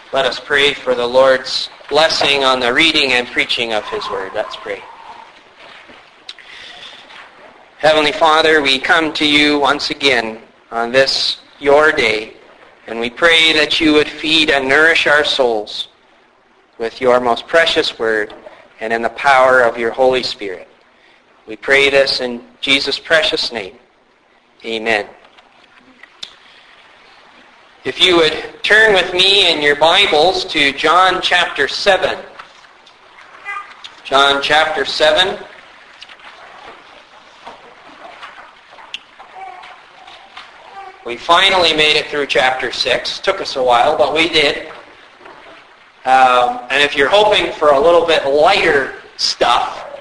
Let us pray for the Lord's blessing on the reading and preaching of His Word. Let's pray. Heavenly Father, we come to you once again on this, your day, and we pray that you would feed and nourish our souls with your most precious Word and in the power of your Holy Spirit. We pray this in Jesus' precious name. Amen. If you would turn with me in your Bibles to John chapter 7. John chapter 7. We finally made it through chapter 6. Took us a while, but we did. And if you're hoping for a little bit lighter stuff,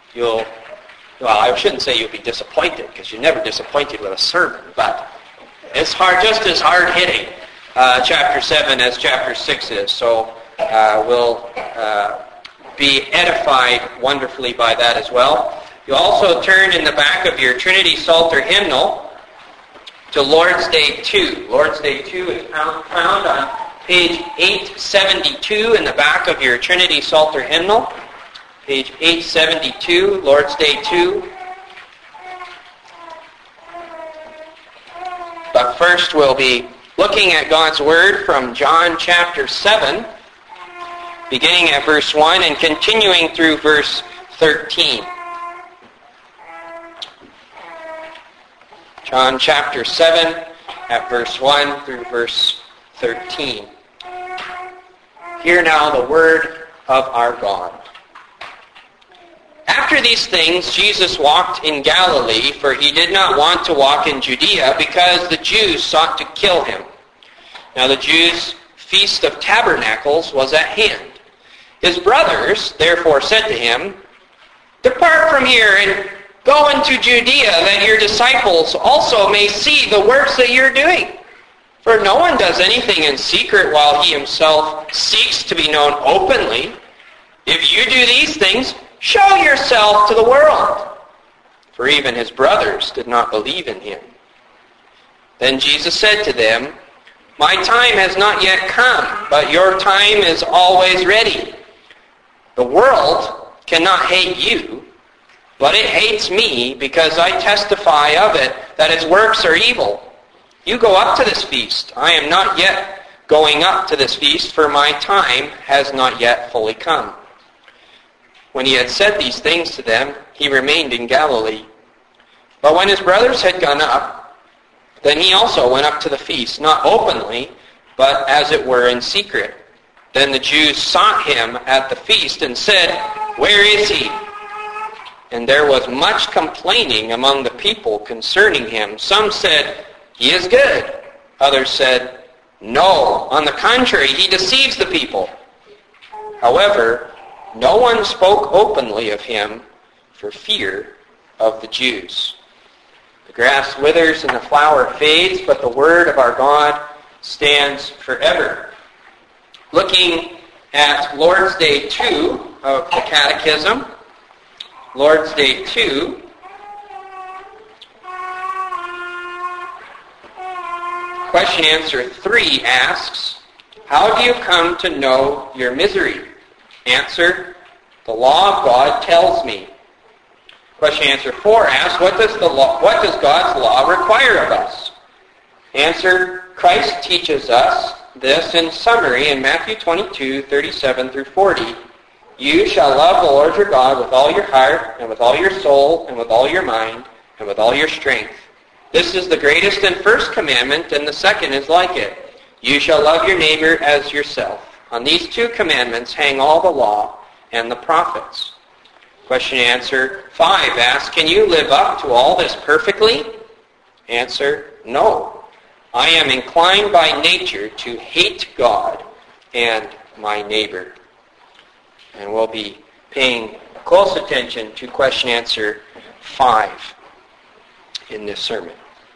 I shouldn't say you'll be disappointed, because you're never disappointed with a sermon, but it's just as hard-hitting, chapter 7 as chapter 6 is. So we'll be edified wonderfully by that as well. You also turn in the back of your Trinity Psalter hymnal to Lord's Day 2. Lord's Day 2 is found on page 872 in the back of your Trinity Psalter hymnal. Page 872, Lord's Day 2. But first we'll be looking at God's Word from John chapter 7, beginning at verse 1 and continuing through verse 13. John chapter 7 at verse 1 through verse 13. Hear now the word of our God. After these things, Jesus walked in Galilee, for he did not want to walk in Judea, because the Jews sought to kill him. Now the Jews' feast of tabernacles was at hand. His brothers therefore said to him, "Depart from here and go into Judea, that your disciples also may see the works that you're doing. For no one does anything in secret while he himself seeks to be known openly. If you do these things, show yourself to the world." For even his brothers did not believe in him. Then Jesus said to them, "My time has not yet come, but your time is always ready. The world cannot hate you, but it hates me because I testify of it that its works are evil. You go up to this feast. I am not yet going up to this feast, for my time has not yet fully come." When he had said these things to them, he remained in Galilee. But when his brothers had gone up, then he also went up to the feast, not openly, but as it were in secret. Then the Jews sought him at the feast and said, "Where is he?" And there was much complaining among the people concerning him. Some said, "He is good." Others said, "No, on the contrary, he deceives the people." However, no one spoke openly of him for fear of the Jews. The grass withers and the flower fades, but the word of our God stands forever. Looking at Lord's Day 2 of the Catechism, Lord's Day 2, question answer 3 asks, "How do you come to know your misery?" Answer, "The law of God tells me." Question answer 4 asks, what does God's law require of us? Answer, Christ teaches us this in summary in Matthew 22, 37 through 40. "You shall love the Lord your God with all your heart, and with all your soul, and with all your mind, and with all your strength. This is the greatest and first commandment, and the second is like it. You shall love your neighbor as yourself. On these 2 commandments hang all the law and the prophets." Question answer 5 asks, "Can you live up to all this perfectly?" Answer, "No. I am inclined by nature to hate God and my neighbor." And we'll be paying close attention to question answer 5 in this sermon.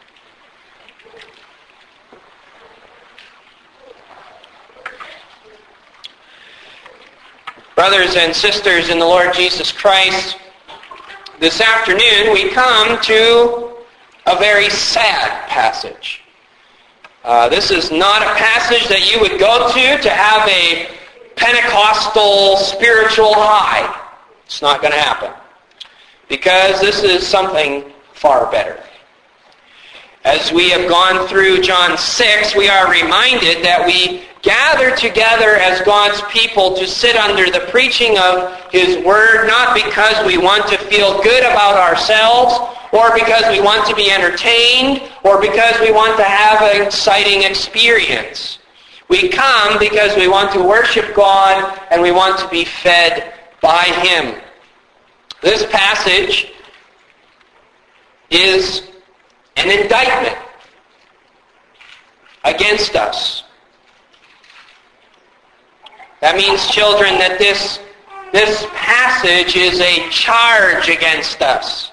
Brothers and sisters in the Lord Jesus Christ, this afternoon we come to a very sad passage. This is not a passage that you would go to have a Pentecostal spiritual high. It's not going to happen. Because this is something far better. As we have gone through John 6, we are reminded that we gather together as God's people to sit under the preaching of His Word, not because we want to feel good about ourselves, or because we want to be entertained, or because we want to have an exciting experience. We come because we want to worship God and we want to be fed by Him. This passage is an indictment against us. That means, children, that this passage is a charge against us.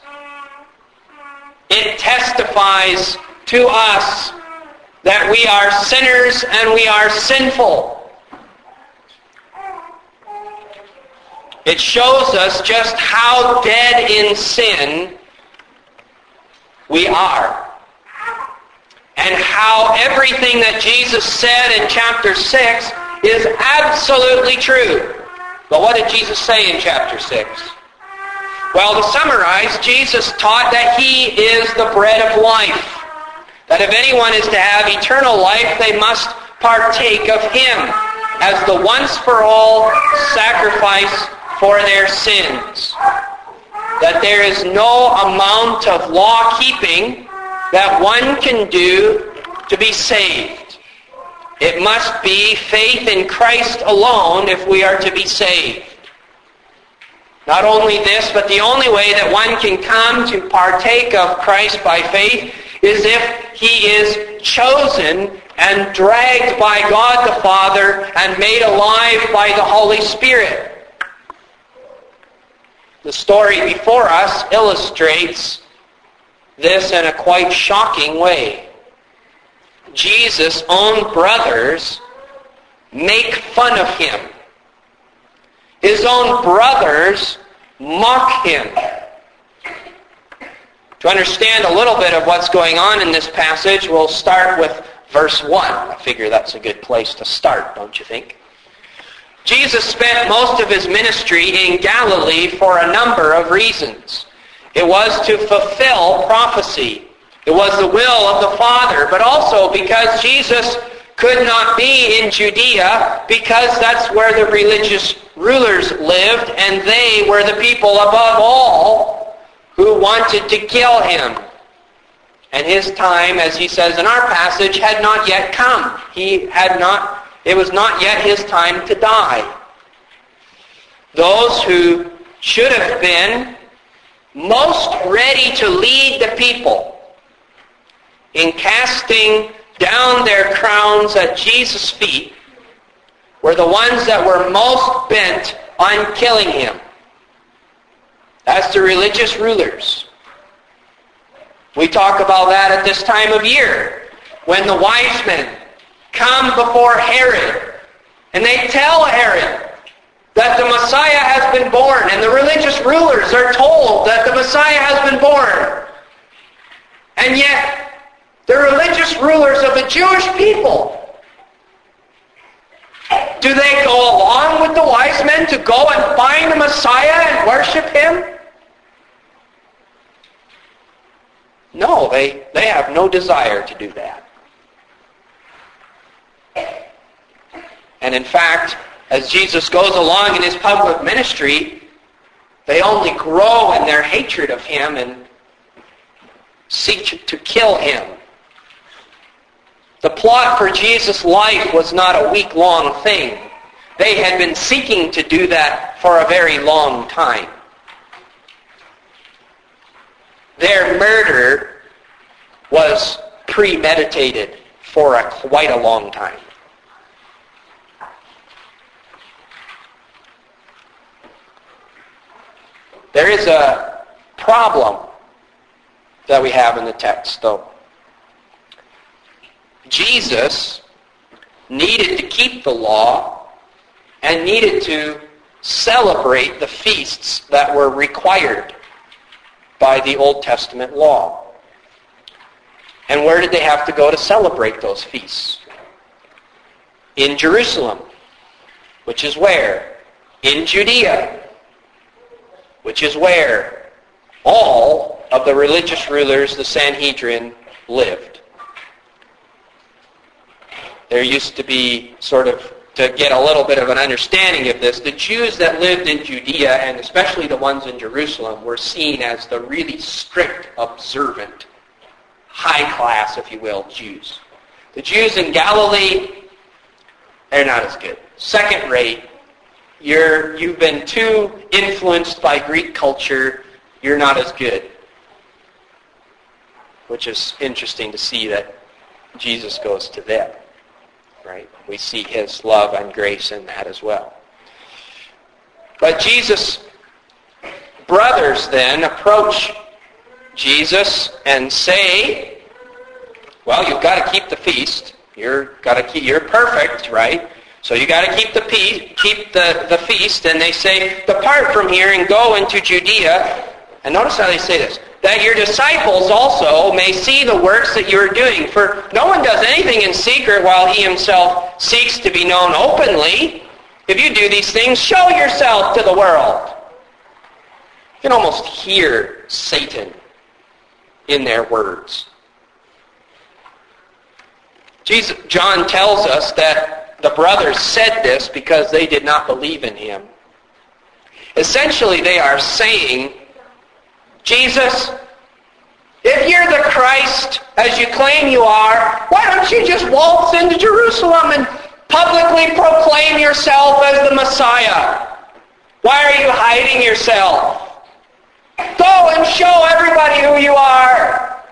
It testifies to us that we are sinners and we are sinful. It shows us just how dead in sin we are. And how everything that Jesus said in chapter 6 is absolutely true. But what did Jesus say in chapter 6? Well, to summarize, Jesus taught that He is the bread of life. That if anyone is to have eternal life, they must partake of Him as the once-for-all sacrifice for their sins. That there is no amount of law-keeping that one can do to be saved. It must be faith in Christ alone if we are to be saved. Not only this, but the only way that one can come to partake of Christ by faith is if he is chosen and dragged by God the Father and made alive by the Holy Spirit. The story before us illustrates this in a quite shocking way. Jesus' own brothers make fun of Him. His own brothers mock Him. To understand a little bit of what's going on in this passage, we'll start with verse 1. I figure that's a good place to start, don't you think? Jesus spent most of His ministry in Galilee for a number of reasons. It was to fulfill prophecy. It was the will of the Father, but also because Jesus could not be in Judea because that's where the religious rulers lived, and they were the people above all who wanted to kill Him. And His time, as He says in our passage, had not yet come. It was not yet His time to die. Those who should have been most ready to lead the people in casting down their crowns at Jesus' feet were the ones that were most bent on killing Him. That's the religious rulers. We talk about that at this time of year, when the wise men come before Herod, and they tell Herod that the Messiah has been born, and the religious rulers are told that the Messiah has been born. And yet, the religious rulers of the Jewish people, do they go along with the wise men to go and find the Messiah and worship Him? No, they have no desire to do that. And in fact, as Jesus goes along in His public ministry, they only grow in their hatred of Him and seek to kill Him. The plot for Jesus' life was not a week-long thing. They had been seeking to do that for a very long time. Their murder was premeditated for quite a long time. There is a problem that we have in the text, though. Jesus needed to keep the law and needed to celebrate the feasts that were required by the Old Testament law. And where did they have to go to celebrate those feasts? In Jerusalem, which is where? In Judea, which is where all of the religious rulers, the Sanhedrin, lived. There used to be to get a little bit of an understanding of this, the Jews that lived in Judea, and especially the ones in Jerusalem, were seen as the really strict, observant, high class, if you will, Jews. The Jews in Galilee, they're not as good. Second rate. You've been too influenced by Greek culture. You're not as good. Which is interesting to see that Jesus goes to them. Right? We see his love and grace in that as well. But Jesus' brothers then approach Jesus and say, well, you've got to keep the feast. You're perfect, right? So you got to keep the feast. And they say, depart from here and go into Judea. And notice how they say this. That your disciples also may see the works that you are doing. For no one does anything in secret while he himself seeks to be known openly. If you do these things, show yourself to the world. You can almost hear Satan in their words. John tells us that the brothers said this because they did not believe in him. Essentially, they are saying, Jesus, if you're the Christ, as you claim you are, why don't you just waltz into Jerusalem and publicly proclaim yourself as the Messiah? Why are you hiding yourself? Go and show everybody who you are.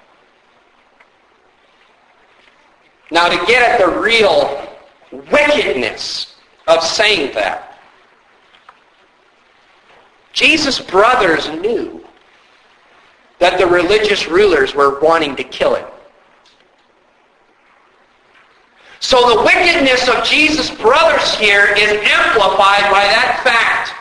Now, to get at the real wickedness of saying that, Jesus' brothers knew that the religious rulers were wanting to kill him. So the wickedness of Jesus' brothers here is amplified by that fact.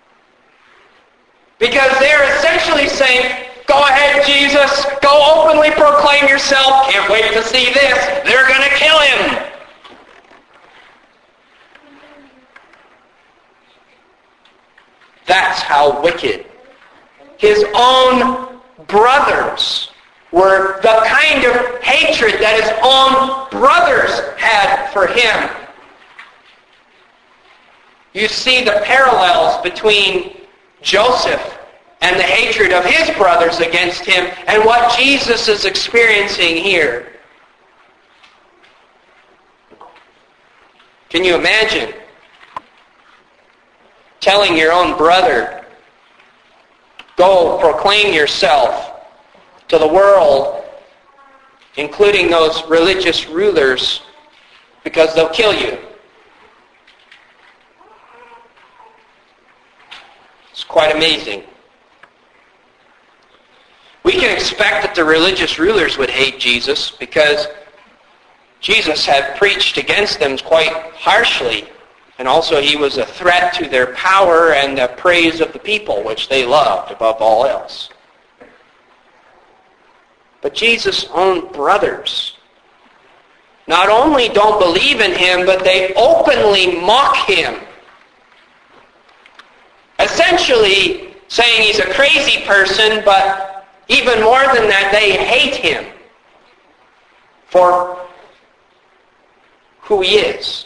Because they're essentially saying, go ahead, Jesus, go openly proclaim yourself. Can't wait to see this. They're going to kill him. That's how wicked. His own brothers were the kind of hatred that his own brothers had for him. You see the parallels between Joseph and the hatred of his brothers against him and what Jesus is experiencing here. Can you imagine telling your own brother, go proclaim yourself to the world, including those religious rulers, because they'll kill you? It's quite amazing. We can expect that the religious rulers would hate Jesus because Jesus had preached against them quite harshly. And also he was a threat to their power and the praise of the people, which they loved above all else. But Jesus' own brothers not only don't believe in him, but they openly mock him. Essentially saying he's a crazy person, but even more than that, they hate him for who he is.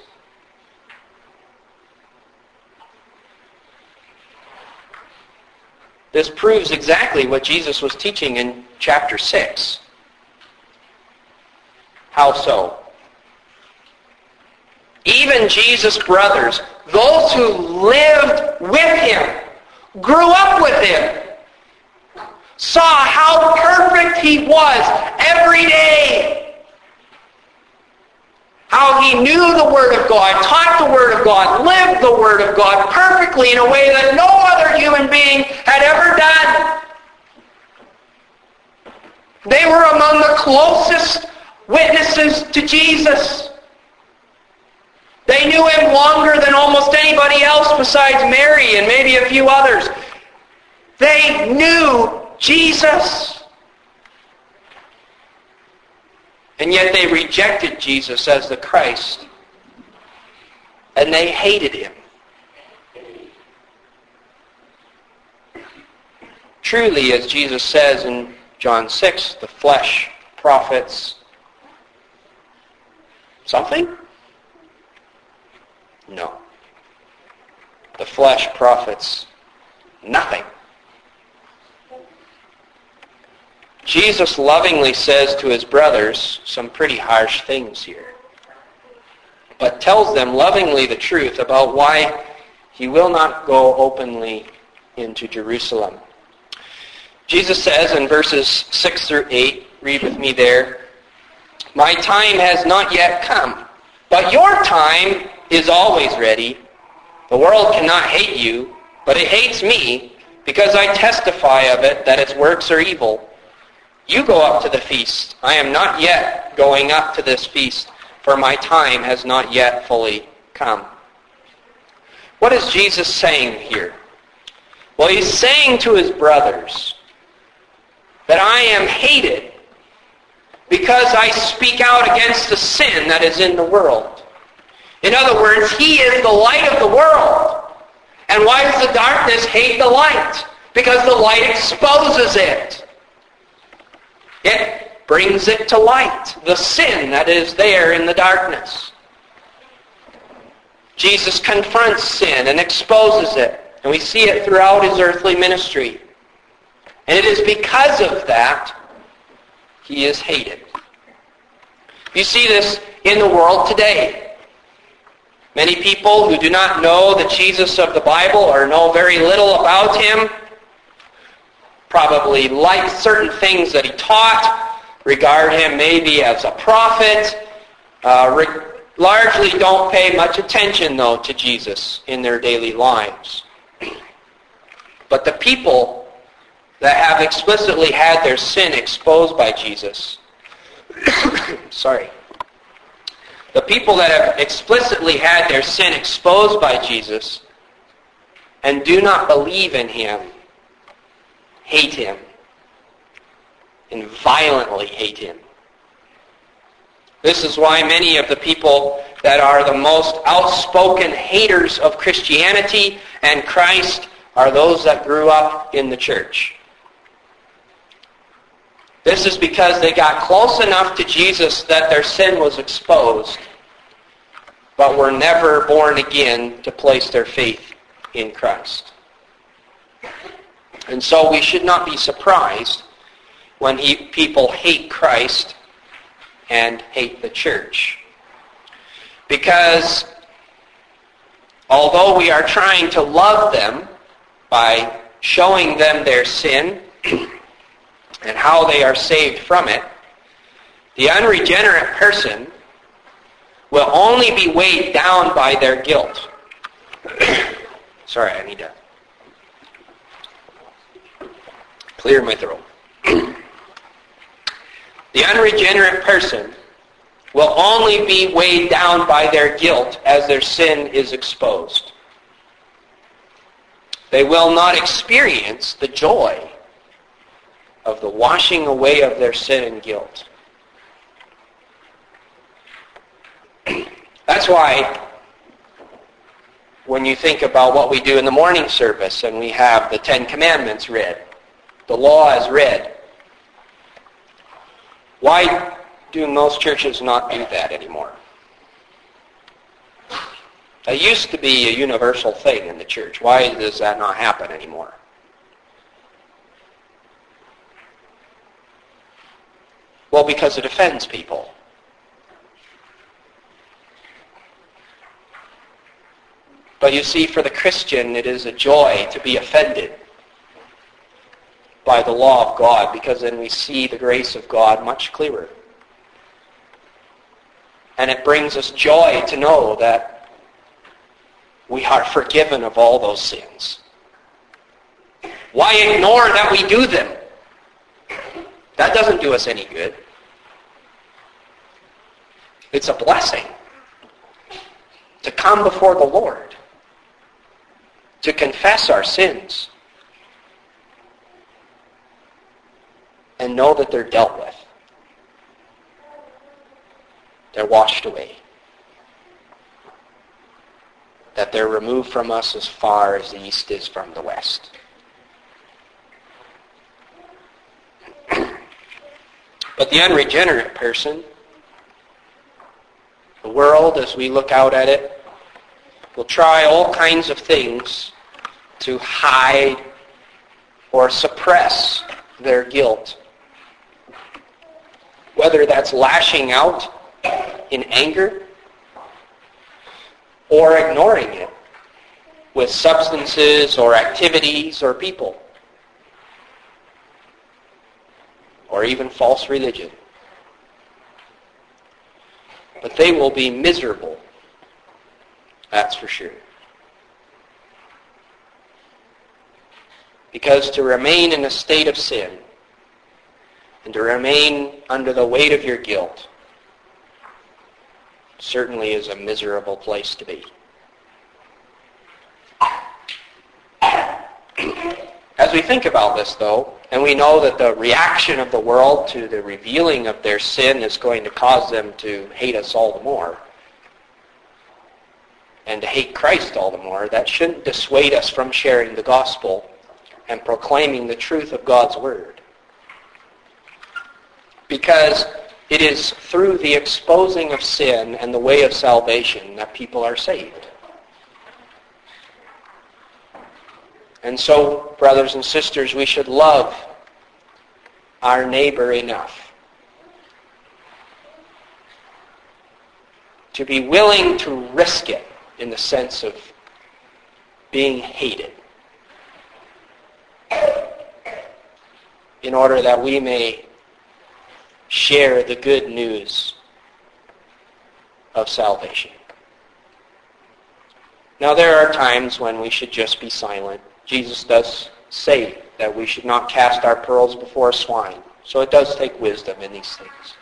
This proves exactly what Jesus was teaching in chapter 6. How so? Even Jesus' brothers, those who lived with him, grew up with him, saw how perfect he was every day. How he knew the Word of God, taught the Word of God, lived the Word of God perfectly in a way that no other human being had ever done. They were among the closest witnesses to Jesus. They knew him longer than almost anybody else besides Mary and maybe a few others. They knew Jesus. And yet they rejected Jesus as the Christ. And they hated him. Truly, as Jesus says in John 6, the flesh profits something? No. The flesh profits nothing. Jesus lovingly says to his brothers some pretty harsh things here, but tells them lovingly the truth about why he will not go openly into Jerusalem. Jesus says in verses 6 through 8, read with me there, "My time has not yet come, but your time is always ready. The world cannot hate you, but it hates me, because I testify of it that its works are evil. You go up to the feast. I am not yet going up to this feast, for my time has not yet fully come." What is Jesus saying here? Well, he's saying to his brothers that I am hated because I speak out against the sin that is in the world. In other words, he is the light of the world. And why does the darkness hate the light? Because the light exposes it. It brings it to light, the sin that is there in the darkness. Jesus confronts sin and exposes it, and we see it throughout his earthly ministry. And it is because of that he is hated. You see this in the world today. Many people who do not know the Jesus of the Bible or know very little about him probably like certain things that he taught, regard him maybe as a prophet, largely don't pay much attention, though, to Jesus in their daily lives. But the people that have explicitly had their sin exposed by Jesus, the people that have explicitly had their sin exposed by Jesus and do not believe in him, hate him, and violently hate him. This is why many of the people that are the most outspoken haters of Christianity and Christ are those that grew up in the church. This is because they got close enough to Jesus that their sin was exposed, but were never born again to place their faith in Christ. And so we should not be surprised when people hate Christ and hate the church. Because although we are trying to love them by showing them their sin and how they are saved from it, the unregenerate person will only be weighed down by their guilt. Sorry, I need to clear my throat. The unregenerate person will only be weighed down by their guilt as their sin is exposed. They will not experience the joy of the washing away of their sin and guilt. That's why when you think about what we do in the morning service and we have the 10 Commandments read, the law is read, why do most churches not do that anymore? That used to be a universal thing in the church. Why does that not happen anymore? Well, because it offends people. But you see, for the Christian, it is a joy to be offended by the law of God, because then we see the grace of God much clearer. And it brings us joy to know that we are forgiven of all those sins. Why ignore that we do them? That doesn't do us any good. It's a blessing to come before the Lord, to confess our sins, and know that they're dealt with. They're washed away. That they're removed from us as far as the east is from the west. But the unregenerate person, the world, as we look out at it, will try all kinds of things to hide or suppress their guilt. Whether that's lashing out in anger or ignoring it with substances or activities or people, or even false religion. But they will be miserable, that's for sure. Because to remain in a state of sin and to remain under the weight of your guilt certainly is a miserable place to be. As we think about this, though, and we know that the reaction of the world to the revealing of their sin is going to cause them to hate us all the more, and to hate Christ all the more, that shouldn't dissuade us from sharing the gospel and proclaiming the truth of God's word. Because it is through the exposing of sin and the way of salvation that people are saved. And so, brothers and sisters, we should love our neighbor enough to be willing to risk it in the sense of being hated in order that we may share the good news of salvation. Now, there are times when we should just be silent. Jesus does say that we should not cast our pearls before swine. So it does take wisdom in these things.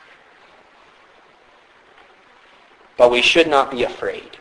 But we should not be afraid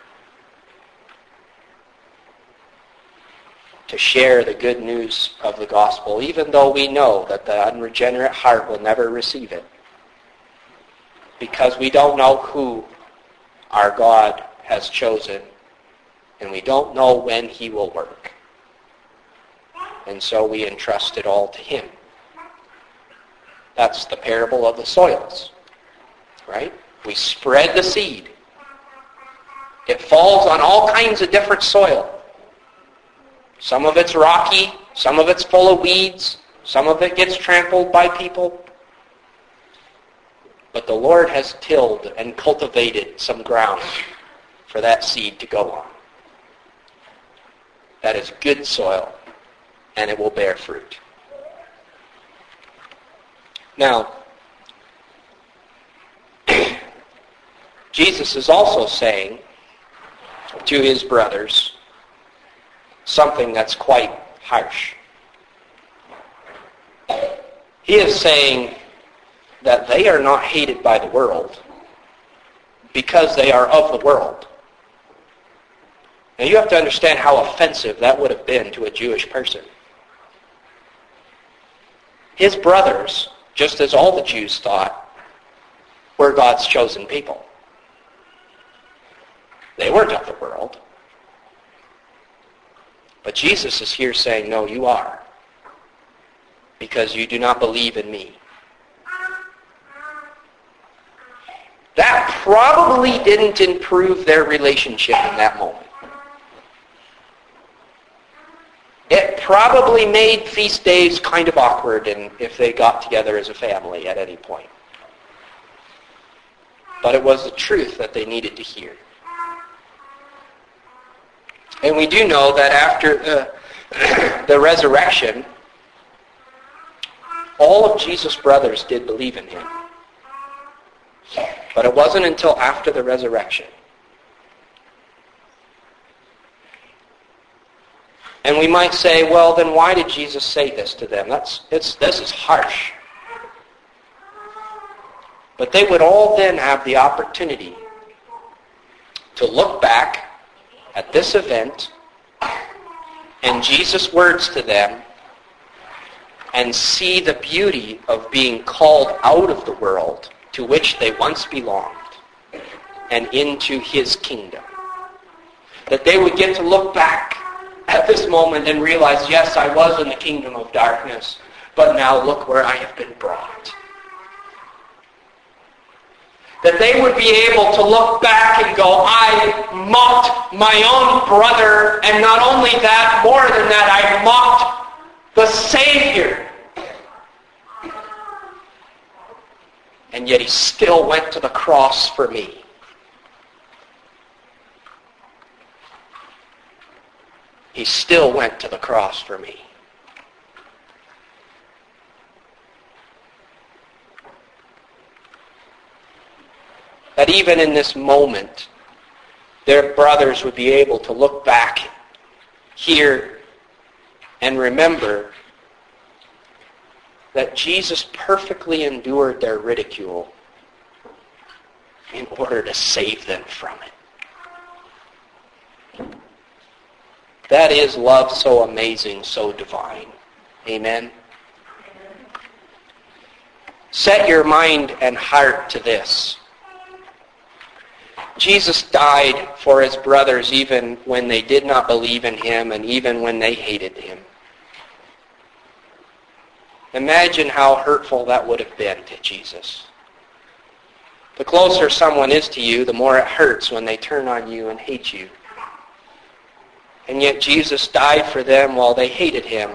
to share the good news of the gospel, even though we know that the unregenerate heart will never receive it. Because we don't know who our God has chosen, and we don't know when he will work. And so we entrust it all to him. That's the parable of the soils, right? We spread the seed. It falls on all kinds of different soil. Some of it's rocky, some of it's full of weeds, some of it gets trampled by people. But the Lord has tilled and cultivated some ground for that seed to go on. That is good soil, and it will bear fruit. Now, Jesus is also saying to his brothers something that's quite harsh. He is saying that they are not hated by the world because they are of the world. Now you have to understand how offensive that would have been to a Jewish person. His brothers, just as all the Jews thought, were God's chosen people. They weren't of the world. But Jesus is here saying, no, you are. Because you do not believe in me. That probably didn't improve their relationship in that moment. It probably made feast days kind of awkward if they got together as a family at any point. But it was the truth that they needed to hear. And we do know that after the resurrection, all of Jesus' brothers did believe in him. But it wasn't until after the resurrection. And we might say, well, then why did Jesus say this to them? This is harsh. But they would all then have the opportunity to look back at this event and Jesus' words to them and see the beauty of being called out of the world to which they once belonged and into his kingdom. That they would get to look back at this moment and realize, yes, I was in the kingdom of darkness, but now look where I have been brought. That they would be able to look back and go, I mocked my own brother, and not only that, more than that, I mocked the Savior. And yet he still went to the cross for me. He still went to the cross for me. That even in this moment, their brothers would be able to look back here and remember that Jesus perfectly endured their ridicule in order to save them from it. That is love so amazing, so divine. Amen. Set your mind and heart to this. Jesus died for his brothers even when they did not believe in him and even when they hated him. Imagine how hurtful that would have been to Jesus. The closer someone is to you, the more it hurts when they turn on you and hate you. And yet Jesus died for them while they hated him.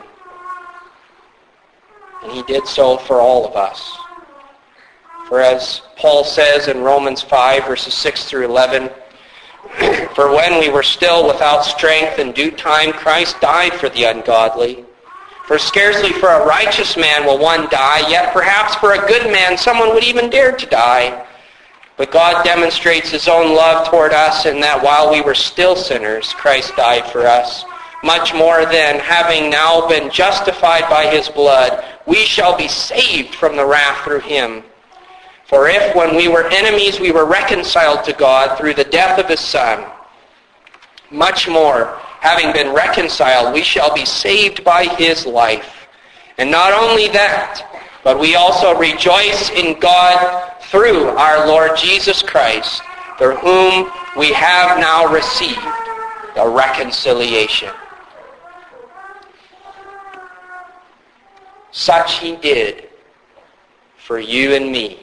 And he did so for all of us. For as Paul says in Romans 5, verses 6 through 11, for when we were still without strength, in due time Christ died for the ungodly. For scarcely for a righteous man will one die, yet perhaps for a good man someone would even dare to die. But God demonstrates his own love toward us in that while we were still sinners, Christ died for us. Much more then, having now been justified by his blood, we shall be saved from the wrath through him. For if when we were enemies we were reconciled to God through the death of his Son, much more, having been reconciled, we shall be saved by his life. And not only that, but we also rejoice in God through our Lord Jesus Christ, through whom we have now received the reconciliation. Such he did for you and me.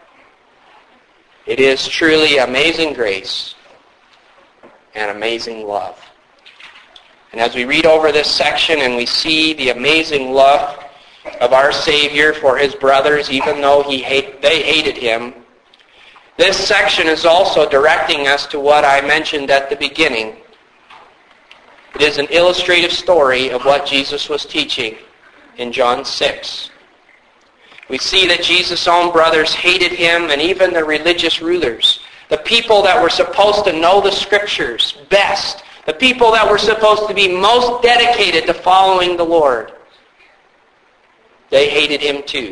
It is truly amazing grace and amazing love. And as we read over this section and we see the amazing love of our Savior for his brothers, even though they hated him, this section is also directing us to what I mentioned at the beginning. It is an illustrative story of what Jesus was teaching in John 6. We see that Jesus' own brothers hated him, and even the religious rulers, the people that were supposed to know the Scriptures best, the people that were supposed to be most dedicated to following the Lord. They hated him too.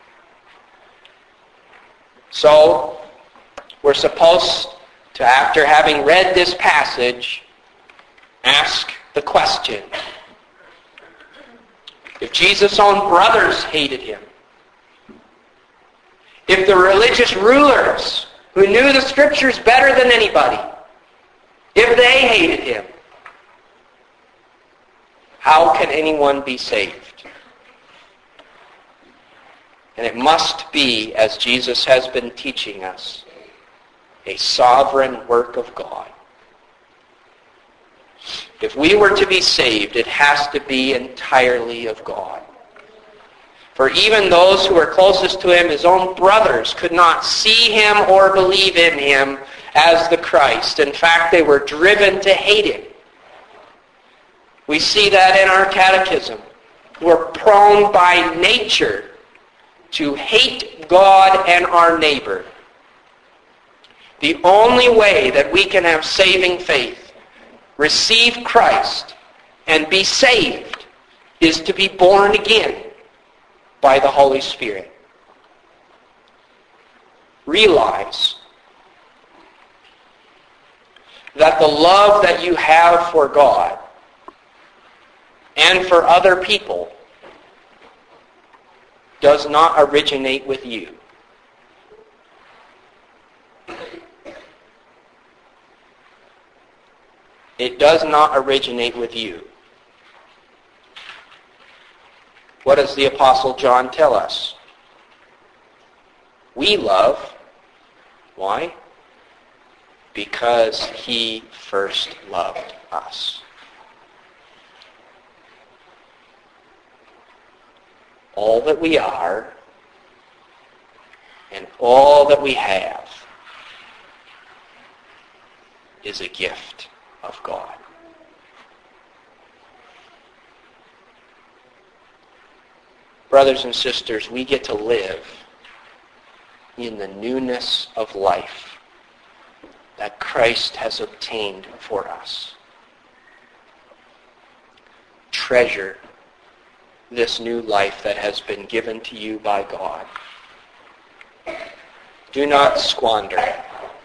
So, we're supposed to, after having read this passage, ask the question. If Jesus' own brothers hated him, if the religious rulers who knew the Scriptures better than anybody, if they hated him, how can anyone be saved? And it must be, as Jesus has been teaching us, a sovereign work of God. If we were to be saved, it has to be entirely of God. For even those who were closest to him, his own brothers, could not see him or believe in him as the Christ. In fact, they were driven to hate him. We see that in our catechism. We're prone by nature to hate God and our neighbor. The only way that we can have saving faith, receive Christ, and be saved is to be born again by the Holy Spirit. Realize that the love that you have for God and for other people does not originate with you. It does not originate with you. What does the Apostle John tell us? We love. Why? Because he first loved us. All that we are and all that we have is a gift of God. Brothers and sisters, we get to live in the newness of life that Christ has obtained for us. Treasure this new life that has been given to you by God. Do not squander it.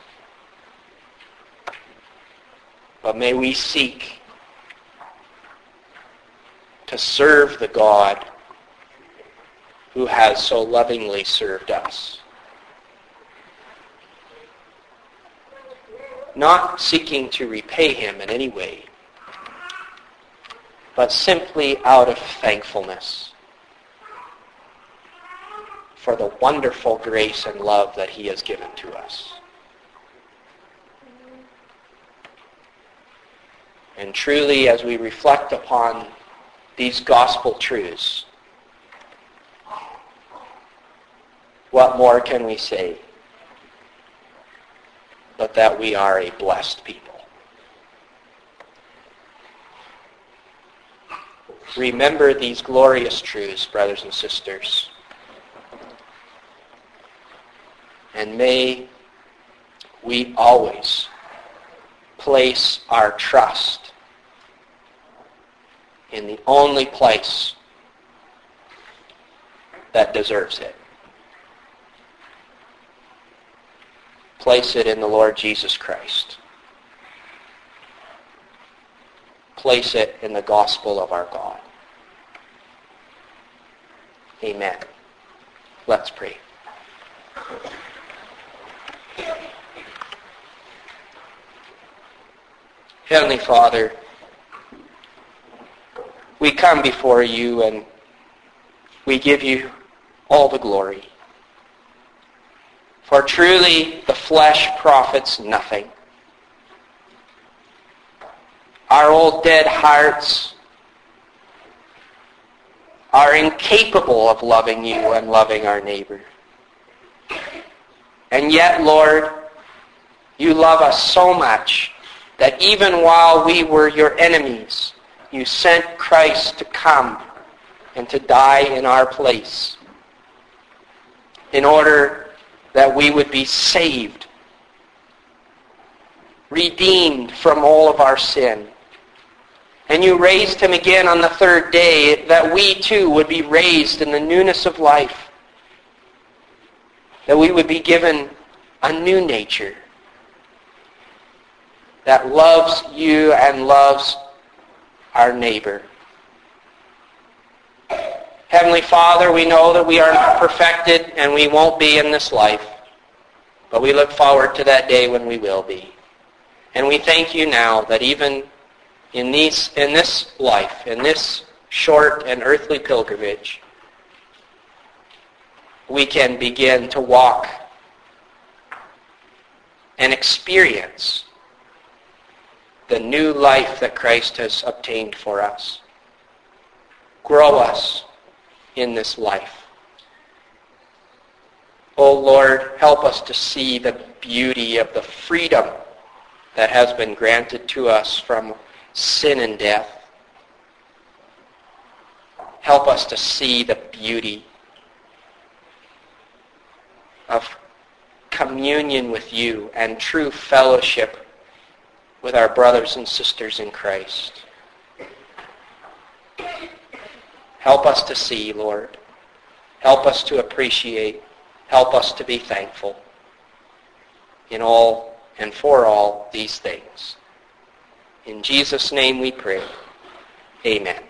But may we seek to serve the God who has so lovingly served us. Not seeking to repay him in any way, but simply out of thankfulness for the wonderful grace and love that he has given to us. And truly, as we reflect upon these gospel truths, what more can we say but that we are a blessed people? Remember these glorious truths, brothers and sisters, and may we always place our trust in the only place that deserves it. Place it in the Lord Jesus Christ. Place it in the gospel of our God. Amen. Let's pray. Heavenly Father, we come before you and we give you all the glory. For truly the flesh profits nothing. Our old dead hearts are incapable of loving you and loving our neighbor. And yet, Lord, you love us so much that even while we were your enemies, you sent Christ to come and to die in our place in order that we would be saved, redeemed from all of our sin. And you raised him again on the third day that we too would be raised in the newness of life, that we would be given a new nature that loves you and loves our neighbor. Heavenly Father, we know that we are not perfected and we won't be in this life, but we look forward to that day when we will be. And we thank you now that even in this life, in this short and earthly pilgrimage, we can begin to walk and experience the new life that Christ has obtained for us. Grow us in this life. Oh Lord, help us to see the beauty of the freedom that has been granted to us from sin and death. Help us to see the beauty of communion with you and true fellowship with our brothers and sisters in Christ. Help us to see, Lord. Help us to appreciate. Help us to be thankful in all and for all these things. In Jesus' name we pray. Amen.